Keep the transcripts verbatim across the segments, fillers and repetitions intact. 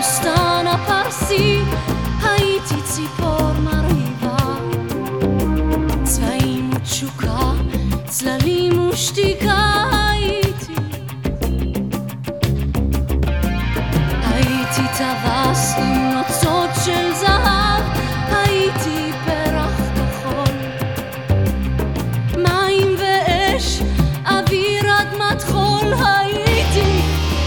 בבוסתן הפרסי הייתי ציפור מרהיבה, צבעים ותשוקה, צללים ושתיקה. הייתי הייתי טווס עם נוצות של זהב, הייתי פרח כחול, מים ואש, אוויר אדמת חול. הייתי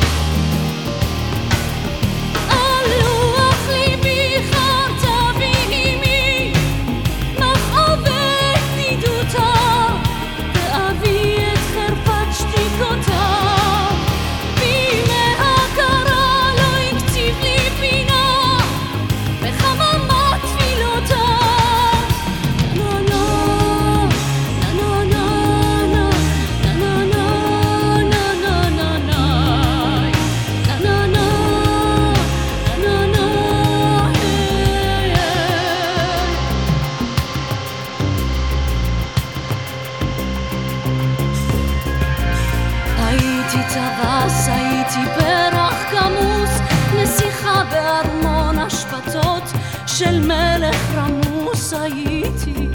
על לוח ליבי חרטה ואימי מכאובי בדידותה, ואבי את חרפת שתיקותה. בימי הכרה לא הקציב לי פינה בחממת תפילותה. נה נה נה נה נה נה נה נה נה נה נה נה נה נה הייתי טווס, הייתי פרח כמוס, נסיכה בארמון השפטות של מלך רמוס. הייתי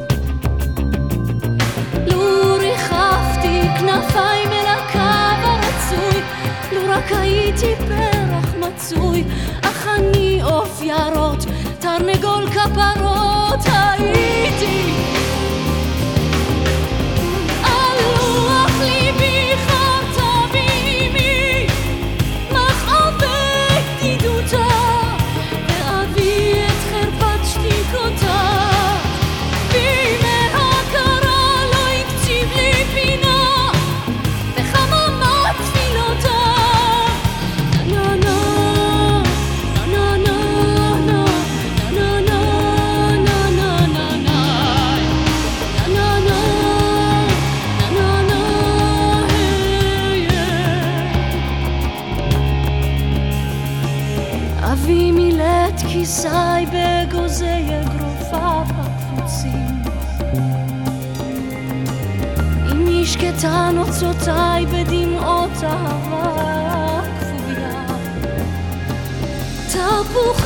לו ריחפתי כנפיים אל הקו הרצוי, לו רק הייתי פרח מצוי, אך אני עוף יערות, תרנגול כפרות. הייתי על לוח ליבי חרטה ואימי מכאובי בדידותה, ואבי את חרפת שתיקותה. בימי הכרה לא הקציב לי פינה בחממת תפילותה. נה נה נה נה נה נה נה נה נה נה נה נה נה נה. אבי מילא את כיסאי באגוזי אגרופיו הקפוצים, אמי שקטה נוצותיי בדמעות אהבה כפויה, תפוח